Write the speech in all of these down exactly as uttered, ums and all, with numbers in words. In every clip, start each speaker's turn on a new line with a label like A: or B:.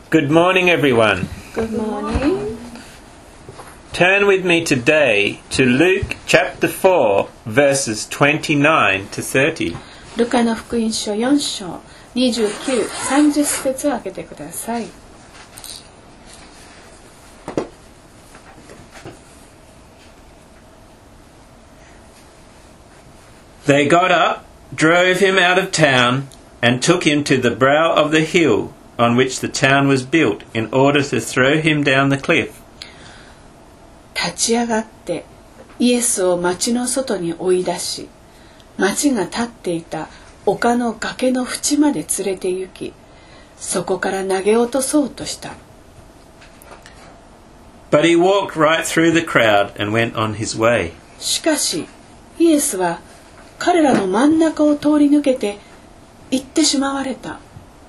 A: Good morning, everyone.
B: Good morning.
A: Turn with me today to Luke chapter four, verses twenty-nine to thirty.
B: ルカの福音書よん章にじゅうきゅう、さんじゅっ節を開けてください。
A: They got up, drove him out of town, and took him to the brow of the hill on which the town was built, in order to throw him down the cliff.
B: 立ち上がってイエスを町の外に追い出し、町が立っていた丘の崖の縁まで連れて行き、そこから投げ落とそうとした。
A: But he walked right through the crowd and went on his way.
B: しかしイエスは彼らの真ん中を通り抜けて行ってしまわれた。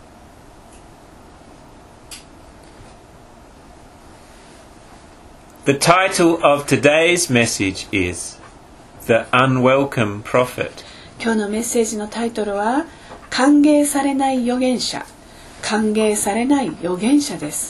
A: The title of today's message is The Unwelcome Prophet.
B: 今日のメッセージのタイトルは歓迎されない預言者、歓迎されない預言者です。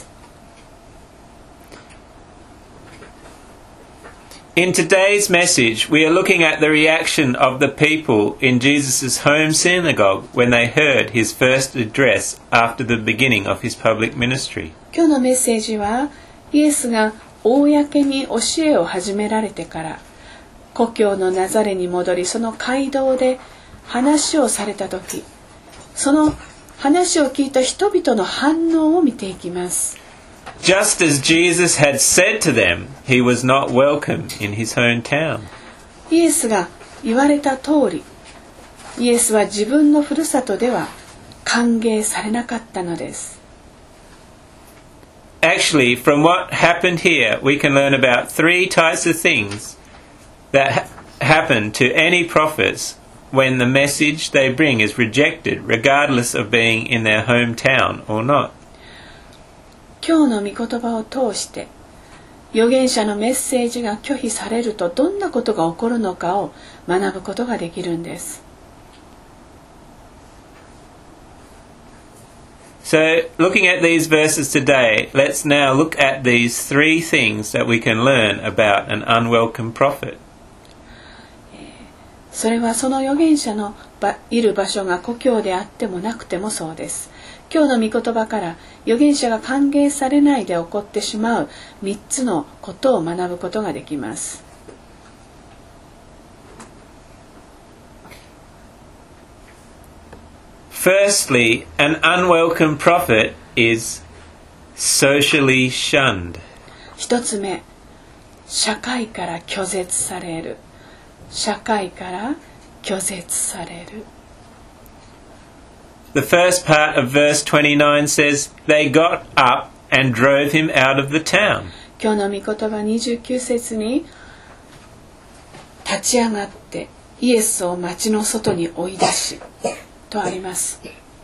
A: In today's message, we are looking at the reaction of the people in Jesus' home synagogue when they heard his first address after the beginning of his public ministry.
B: 今日のメッセージはイエスが公に教えを始められてから故郷のナザレに戻り、その街道で話をされた時、その話を聞いた人々の反応を見ていきます。
A: Just as Jesus had said to them, he was not welcome in his hometown.
B: イエスが言われた通り、イエスは自分のふるさとでは歓迎されなかったのです。
A: Actually, from what happened here, we can learn about three types of things that ha- happen to any prophets when the message they bring is rejected, regardless of being in their hometown or not.
B: 今日の御言葉を通して預言者のメッセージが拒否されるとどんなことが起こるのかを学ぶことができるんです。
A: So, looking at these verses today, let's now look at these three things that we can learn about an unwelcome prophet.
B: それはその預言者のいる場所が故郷であってもなくてもそうです。今日の御言葉から預言者が歓迎されないで起こってしまうみっつのことを学ぶことができます。
A: Firstly, an unwelcome prophet is socially shunned.
B: 一つ目、社会から拒絶される。社会から拒絶される。
A: The first part of verse twenty-nine says, they got up and drove him out of the town.
B: 今日の御言葉にじゅうきゅう節に、立ち上がってイエスを町の外に追い出しとあります。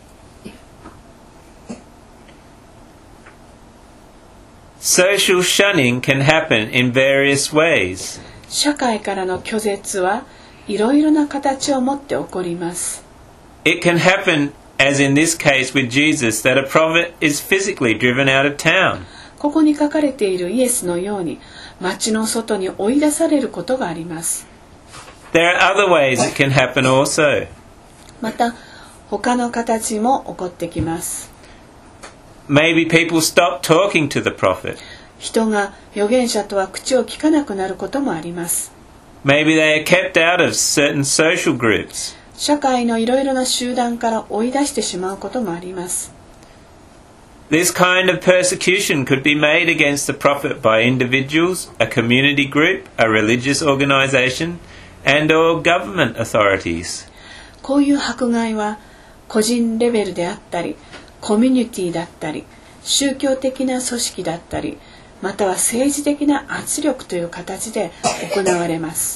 A: Social shunning can happen in various ways.
B: 社会からの拒絶はいろいろな形を持って起こります。
A: It can happen, as in this case with Jesus, that a prophet is physically driven out of town.
B: ここに書かれているイエスのように町の外に追い出されることがあります。
A: There are other ways it can happen also.
B: また他の形も起こってきます。
A: Maybe people stop talking to the prophet.
B: 人が預言者とは口を聞かなくなることもあります。
A: Maybe they are kept out of certain social groups.
B: 社会のいろいろな集団から追い出してしまうこともあります。
A: This kind of persecution could be made against the prophet by individuals, a community group, a religious organization, and or government authorities.
B: こういう迫害は個人レベルであったり、コミュニティだったり、宗教的な組織だったり、または政治的な圧力という形で行われます。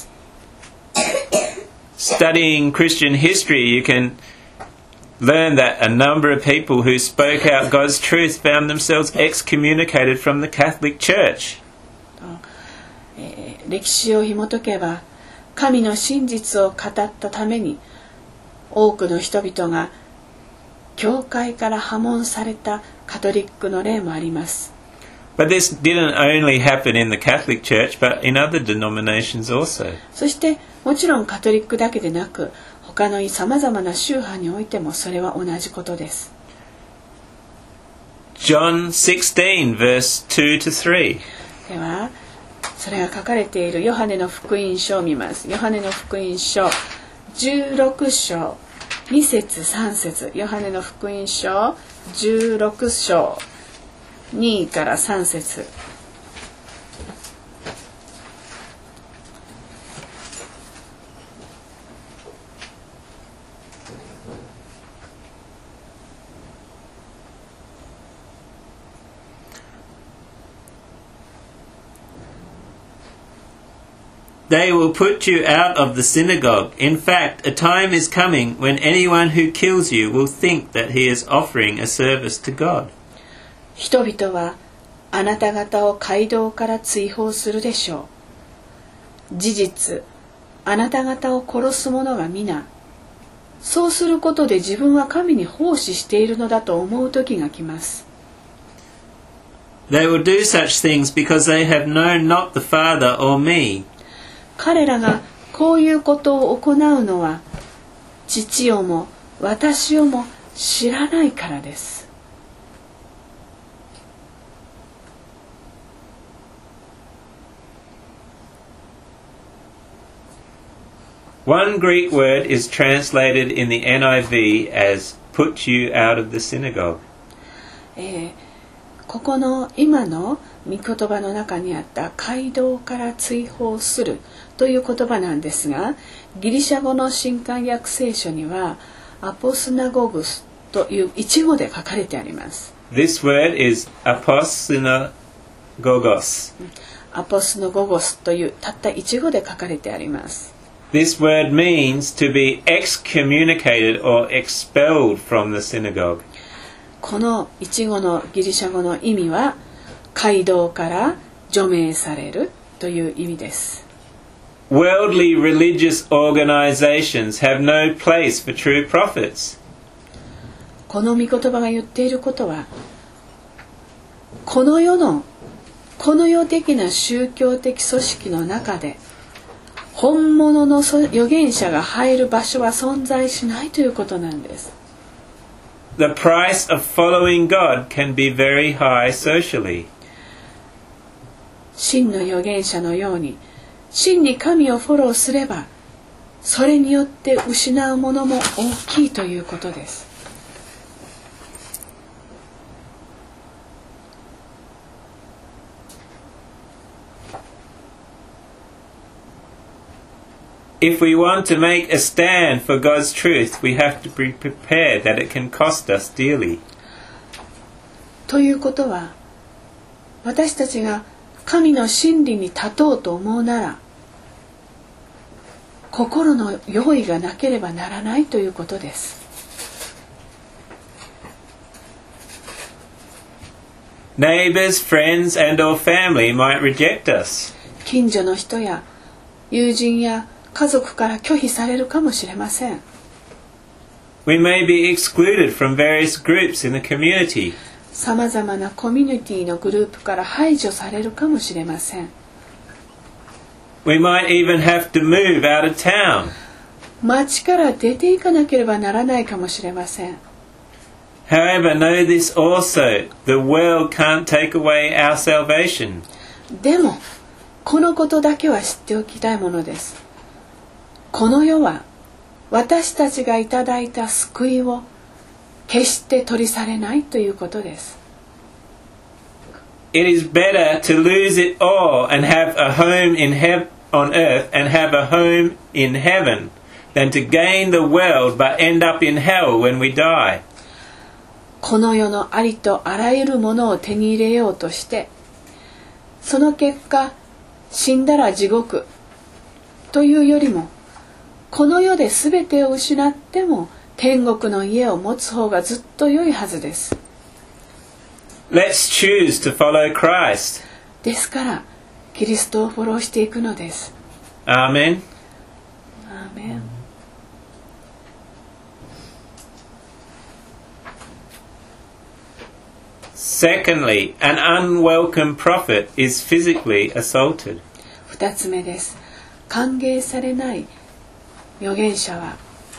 A: Studying Christian history, you can learn that a number of people who spoke out God's truth found themselves excommunicated from the Catholic Church.
B: えー、歴史を紐解けば、神の真実を語ったために多くの人々が教会から破門されたカトリックの例もあります。
A: But this didn't only happen in the Catholic Church, but in other denominations also.
B: そしてもちろんカトリックだけでなく、他のさまざまな宗派においてもそれは同じことです。
A: John sixteen, verse two to three.
B: では、それが書かれているヨハネの福音書を見ます。ヨハネの福音書じゅうろく章に節さん節。ヨハネの福音書じゅうろく章にからさん節。
A: They will put you out of the synagogue. In fact, a time is coming when anyone who kills you will think that he is offering a service to God.
B: 人々はあなた方を街道から追放するでしょう。事実、あなた方を殺す者が皆、そうすることで自分は神に奉仕しているのだと思う時が来ます。
A: They will do such things because they have known not the Father or me.
B: 彼らがこういうことを行うのは、父をも私をも知らないからです。
A: One Greek word is translated in the N I V as put you out of the synagogue.
B: えー、ここの今の御言葉の中にあった街道から追放するという言葉なんですが、ギリシャ語の新漢訳聖書にはアポスナゴグスという一語で書かれてあります。
A: This word is aposynagogos.
B: アポスノゴゴスというたった一語で書かれてあります。
A: This word means to be excommunicated or expelled from the synagogue.
B: この一語のギリシャ語の意味は、街道から除名されるという意味です。
A: Worldly religious organizations have no place for true prophets.
B: この御言葉が言っていることは、この世のこの世的な宗教的組織の中で本物の預言者が入る場所は存在しないということなんです。
A: The price of following God can be very high socially.
B: 真の預言者のように真に神をフォローすれば、それによって失うものも大きいということです。
A: If we want to make a stand for God's truth, we have to be prepared that it can cost us dearly.
B: ということは、私たちが神の真理に立とうと思うなら、心の用意がなければならないということです。
A: Neighbors, friends, and or family might reject us.
B: 近所の人や友人や家族から拒否されるかもしれません。
A: We may be excluded from various groups in the community.
B: さまざまなコミュニティのグループから排除されるかもしれません。
A: We might even have to move out of town.
B: 町から出ていかなければならないかもしれません。
A: However, know this also, the world can't take away our salvation.
B: でも、このことだけは知っておきたいものです。この世は私たちがいただいた救いを決して取り去れないということです。
A: It is better to lose it all and have a home in heaven on earth and have a home in heaven than to gain the world but end up in hell when we die.
B: この世のありとあらゆるものを手に入れようとして、その結果死んだら地獄というよりも、この世で全てを失っても天国の家を持つ方がずっと良いはずです。
A: Let's choose to follow Christ.
B: ですからキリストをフォローしていくのです。
A: アーメン。
B: アーメン。
A: Secondly, an unwelcome prophet is physically assaulted.
B: 二つ目です。歓迎されない預言者は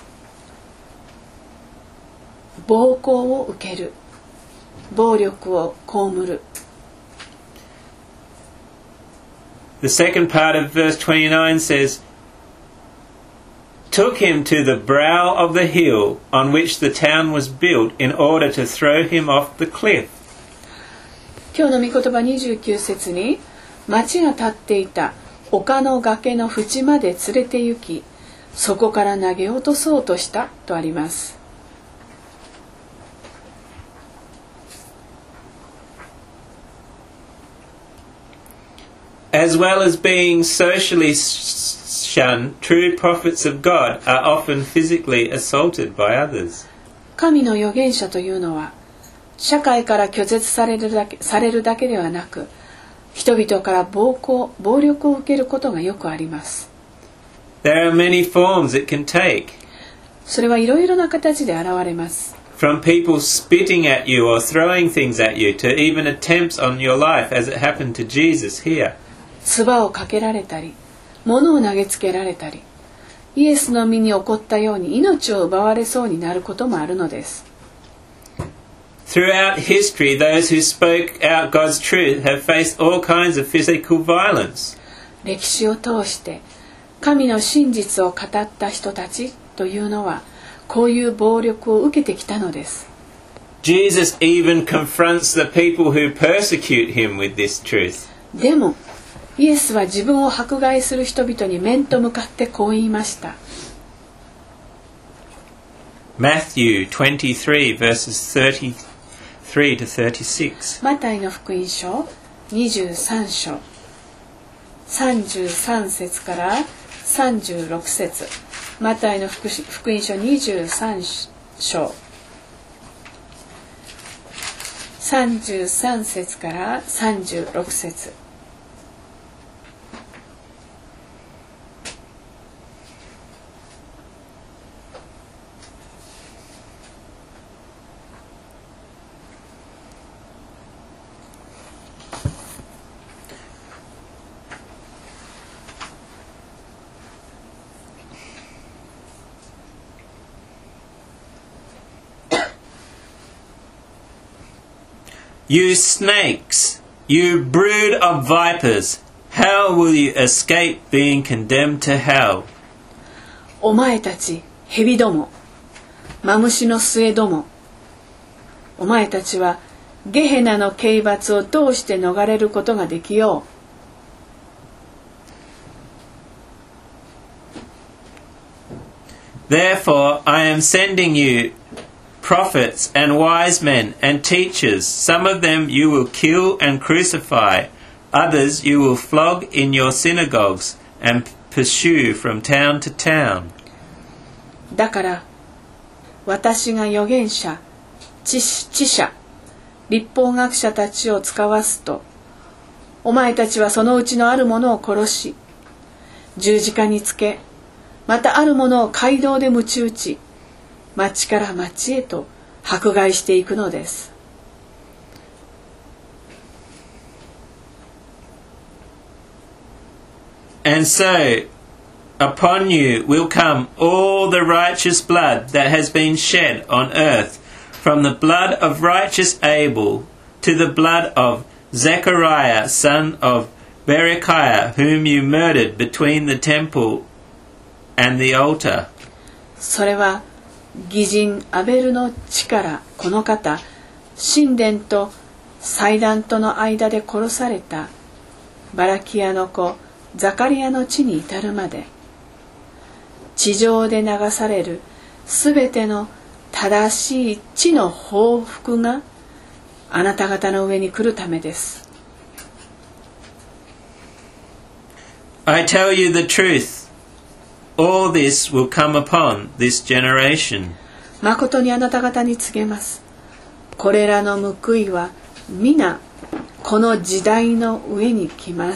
B: 暴行を受ける、暴力を被る。
A: The second part of verse twenty-nine says, took him to the brow of the hill on which the town was built in order to throw him off the cliff.
B: 今日の御言葉にじゅうきゅう節に、町が建っていた丘の崖の縁まで連れて行き、そこから投げ落とそうとしたとあります。
A: As well as being socially shunned, true prophets of God are often physically assaulted by others.
B: 神の預言者というのは、社会から拒絶されるだけ、されるだけではなく、人々から暴行、暴力を受けることがよくあります。
A: There are many forms it can take.
B: それはいろいろな形で現れます。
A: From people spitting at you or throwing things at you to even attempts on your life as it happened to Jesus here.
B: 唾をかけられたり、物を投げつけられたり、イエスの身に起こったように命を奪われそうになることもあるのです。
A: Throughout history, those who spoke out God's truth have faced all kinds of physical violence.
B: 歴史を通して神の真実を語った人たちというのはこういう暴力を受けてきたのです。
A: Jesus even confronts the people who persecute him with this truth.
B: でもイエスは自分を迫害する人々に面と向かってこう言いました。
A: Matthew twenty-three verses thirty-three to thirty-six.
B: マタイの福音書にじゅうさん章さんじゅうさん節からさんじゅうろく節。マタイの福音書にじゅうさん章さんじゅうさん節からさんじゅうろく節。
A: You snakes, you brood of vipers, how will you escape being condemned to hell?
B: お前たち蛇ども、マムシの末ども、お前たちはゲヘナの刑罰をどうして逃れることができよ
A: う。Therefore I am sending you prophets and wise men and teachers. Some of them you will kill and crucify. Others you will flog in your synagogues and pursue from town to town.
B: だから私が預言者、知者、律法学者たちを使わすと、お前たちはそのうちのある者を殺し、十字架につけ、またある者を街道で鞭打ち、町から町へと迫害していくのです。
A: And so upon you will come all the righteous blood that has been shed on earth, from the blood of righteous Abel to the blood of Zechariah son of Berechiah, whom you murdered between the temple and the altar.
B: それは義人アベルの血からこの方、神殿と祭壇との間で殺されたバラキアの子ザカリアの地に至るまで、地上で流されるすべての正しい地の報復があなた方の上に来るためです。
A: I tell you the truth.All this will come upon this generation.
B: 誠にあなた方に告げます。これらの報いは皆この時代の上に来ます。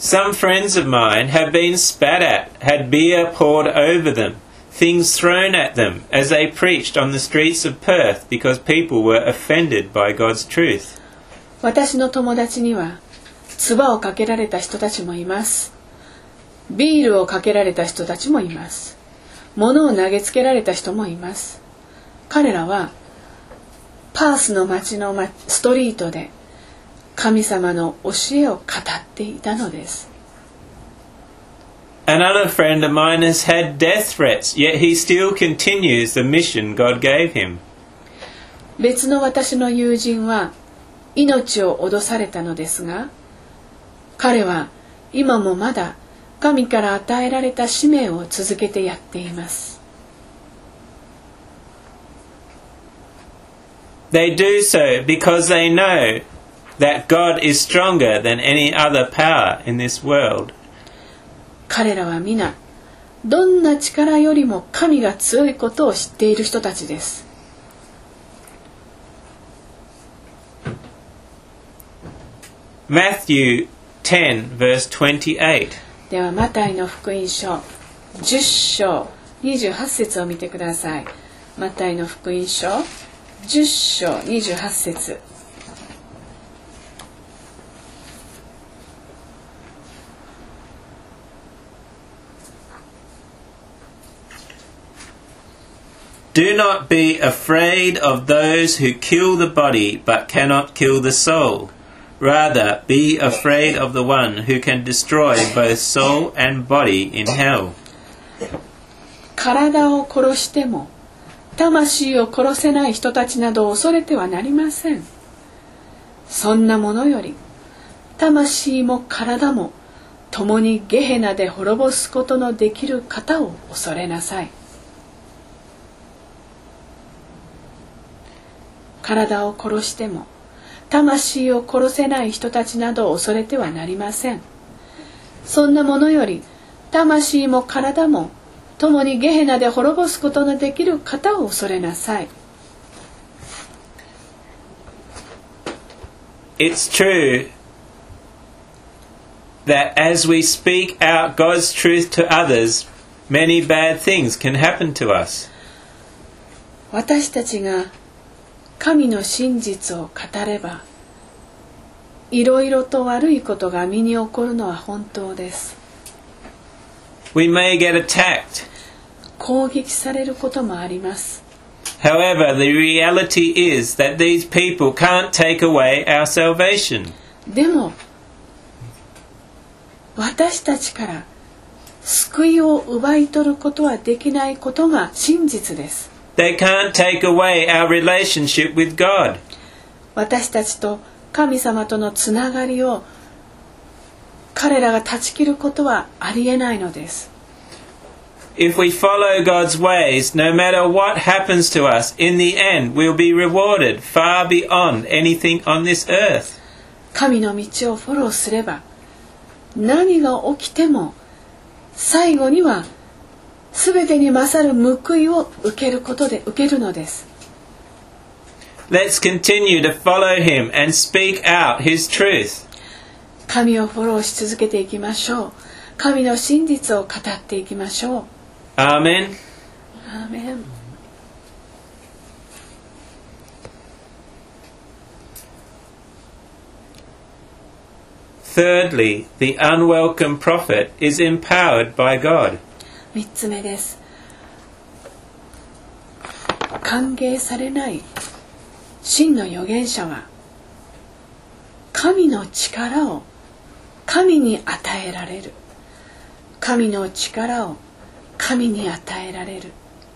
A: Some friends of mine have been spat at, had beer poured over them, things thrown at them as they preached on the streets of Perth because people were offended by God's truth.
B: 私の友達には唾をかけられた人たちもいます。ビールをかけられた人たちもいます。物を投げつけられた人もいます。彼らはパースの町のストリートで神様の教えを語っていたのです。
A: Another friend of mine has had death threats, yet he still continues the mission God gave him.
B: 別の私の友人は命を脅されたのですが、彼は今もまだ神から与えられた使命を続けてやっています。
A: They do so because they know that God is stronger than any other power in this world.
B: 彼らは皆どんな力よりも神が強いことを知っている人たちです。
A: Matthew ten, verse twenty-eight.
B: ではマタイの福音書じゅっ章にじゅうはち節を見てください。マタイの福音書じゅっ章にじゅうはち節。
A: Do not be afraid of those who kill the body but cannot kill the soul. Rather, be afraid of the one who can destroy both soul and body in hell.
B: 体を殺しても魂を殺せない人たちなどを恐れてはなりません。そんなものより魂も体も共にゲヘナで滅ぼすことのできる方を恐れなさい。体を殺しても魂を殺せない人たちなどを恐れてはなりません。そんなものより魂も体も共にゲヘナで滅ぼすことのできる方を恐れなさい。
A: It's true that as we speak out God's truth to others, many bad things can happen to us.
B: 私たちが神の真実を語れば、いろいろと悪いことが身に起こるのは本当です。
A: We may get attacked.
B: 攻撃されることもあります。
A: However, the reality is that these people can't take away our salvation.
B: でも、私たちから救いを奪い取ることはできないことが真実です。
A: They can't take away our relationship with God.
B: 私たちと神様とのつながりを彼らが断ち切ることはありえないのです。
A: If we follow God's ways, no matter what happens to us, in the end we'll be rewarded far beyond anything on this earth.
B: 神の道をフォローすれば、何が起きても最後にはすべてに勝る報いを受けることで受けるのです。
A: Let's continue to follow him and speak out his truth.
B: 神をフォローし続けていきましょう。神の真実を語っていきましょう。
A: アーメン。
B: アーメン。
A: Thirdly, the unwelcome prophet is empowered by God.
B: 三つ目です。歓迎されない真の預言者は神の力を神に与えられる。神の力を神に与えられる。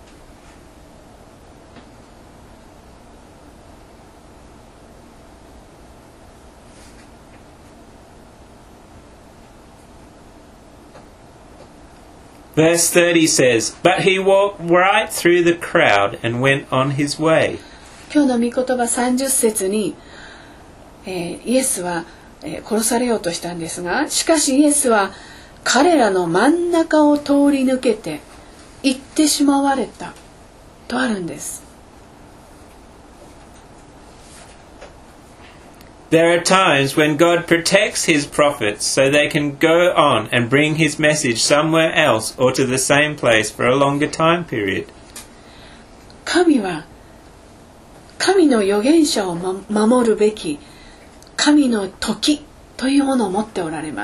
A: Verse thirty says, But he walked right through the crowd and went on his way.
B: 今日の御言葉さんじゅっ節に、えー、イエスは、えー、殺されようとしたんですが、しかしイエスは彼らの真ん中を通り抜けて行ってしまわれたとあるんです。
A: There are times when God protects his prophets so they can go on and bring his message somewhere else or to the same place for a longer time period.
B: 神は神の預言者を、ま、守るべき神の時というものを持っておられます。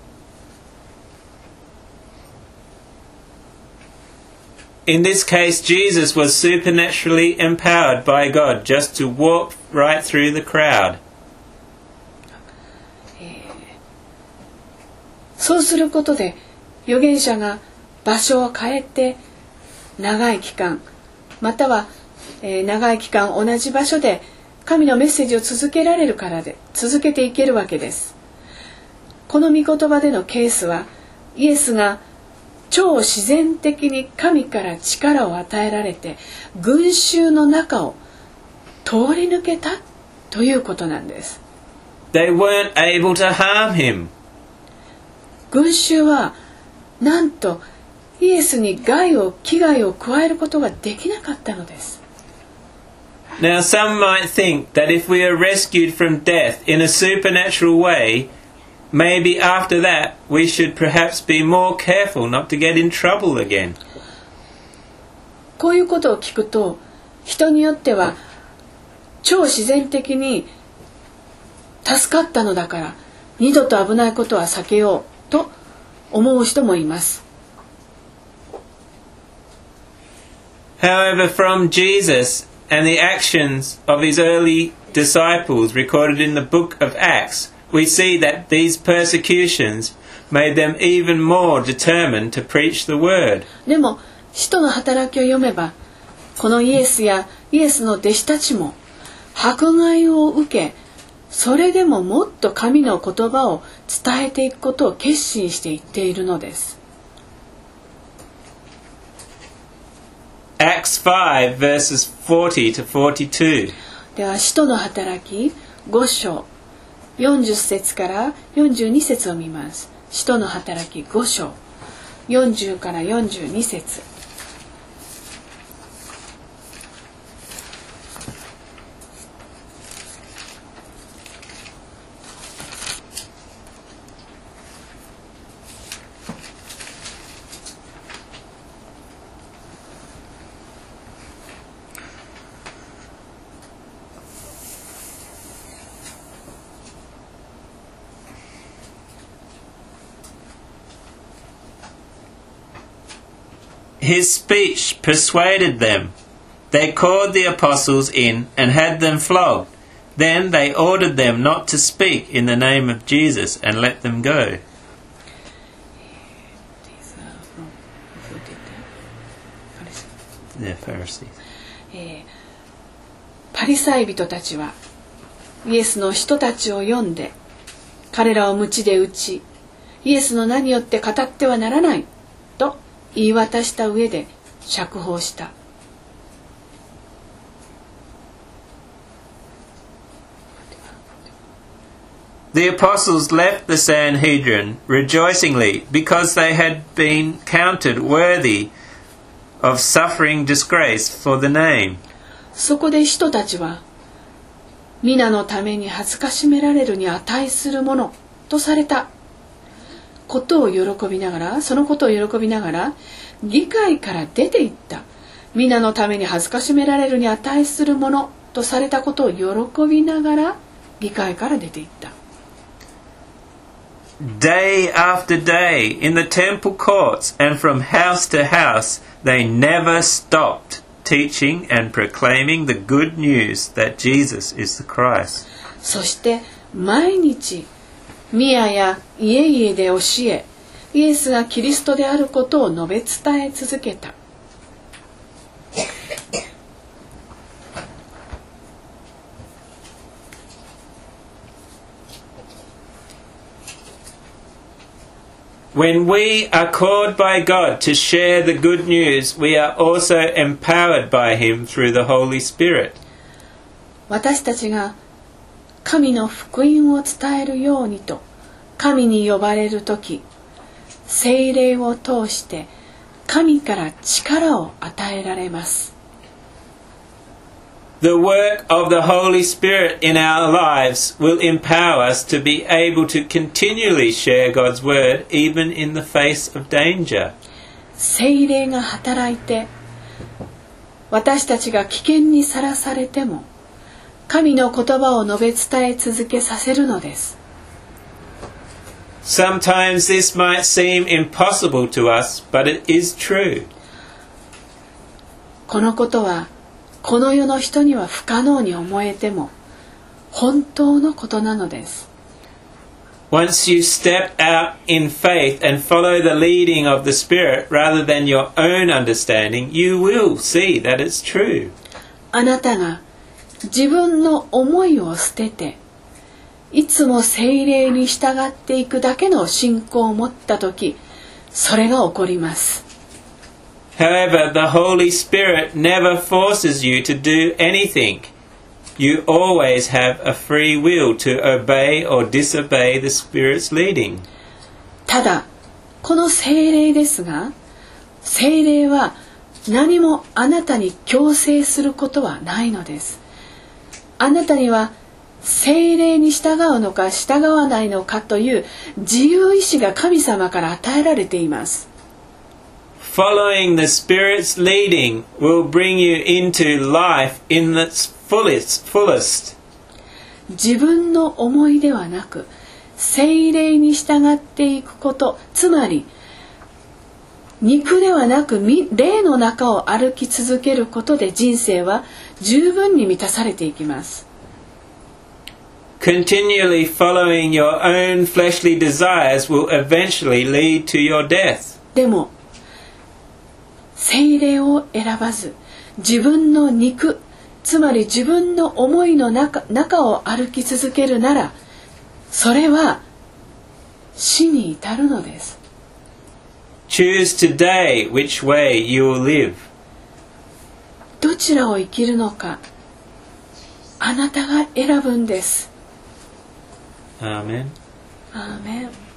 A: In this case, Jesus was supernaturally empowered by God just to walk right through the crowd.
B: そうすることで預言者が場所を変えて長い期間または、えー、長い期間同じ場所で神のメッセージを続けられるからで続けていけるわけです。この御言葉でのケースはイエスが超自然的に神から力を与えられて群衆の中を通り抜けたということなんです。
A: They weren't able to harm him.
B: 群衆はなんとイエスに害を危害を加えることができなかったのです。
A: Now some might think that if we are rescued from death in a supernatural way, maybe after that we should perhaps be more careful not to get in trouble again.
B: こういうことを聞くと人によっては超自然的に助かったのだから二度と危ないことは避けようと思う人もいます。
A: However, from Jesus and the actions of his early disciples recorded in the book of Acts, we see that these persecutions made them even more determined to preach the word.
B: でも使徒の働きを読めばこのイエスやイエスの弟子たちも迫害を受けそれでももっと神の言葉を伝えていくことを決心していっているのです。
A: Acts five verses forty to forty-two.
B: では使徒の働きご章よんじゅっ節からよんじゅうに節を見ます。使徒の働きご章よんじゅうからよんじゅうに節。
A: His speech persuaded them. They called the apostles in and had them flogged. Then they ordered them not to speak in the name of Jesus and let them go. The Pharisees.
B: えー、パリサイ人たちはイエスの人たちを呼んで彼らを鞭で打ちイエスの名によって語ってはならないと言い渡した上で釈放した。
A: The apostles left the Sanhedrin rejoicingly because they had been counted worthy of suffering disgrace for the name.
B: そこで人たちは皆のために恥ずかしめられるに値するものとされたことを喜びながらそのことを喜びながら議会から出て行った。皆のために恥ずかしめられるに値するものとされたことを喜びながら議会から出て行った。
A: Day after day in the temple courts and from house to house they never stopped teaching and proclaiming the good news that Jesus is the Christ.
B: そして毎日宮や家々で教えイエスがキリストであることを述べ伝え続けた。
A: When we are called by God to share the good news, we are also empowered by Him through the Holy Spirit.
B: 私たちが神の福音を伝えるようにと神に呼ばれるとき、聖霊を通して神から力を与えられます。
A: The work of the Holy Spirit in our lives will empower us to be able to continually share God's word even in the face of danger.
B: 聖霊が働いて、私たちが危険にさらされても、神の言葉を述べ伝え続けさせるのです。
A: Sometimes this might seem impossible to us, but it is true.
B: このことは、この世の人には不可能に思えても本当のことなのです。
A: Once you step out in faith and follow the leading of the Spirit rather than your own understanding, you will see that it's true.
B: あなたが自分の思いを捨てて、いつも聖霊に従っていくだけの信仰を持ったとき、それが起こります。
A: However, the Holy Spirit never forces you to do anything. You always have a free will to obey or disobey the Spirit's leading.
B: ただ、この聖霊ですが、聖霊は何もあなたに強制することはないのです。あなたには聖霊に従うのか従わないのかという自由意志が神様から与えられています。
A: Following the Spirit's leading will bring you into life in its fullest, fullest.
B: 自分の思いではなく、聖霊に従っていくこと、つまり肉ではなく霊の中を歩き続けることで人生は十分に満たされていきます。
A: Continually following your own fleshly desires will eventually lead to your death.
B: でも聖霊を選ばず、自分の肉、つまり自分の思いの中、中を歩き続けるなら、それは死に至るのです。
A: Choose today which way you will live.
B: どちらを生きるのか、あなたが選ぶんです。
A: Amen.
B: アーメン。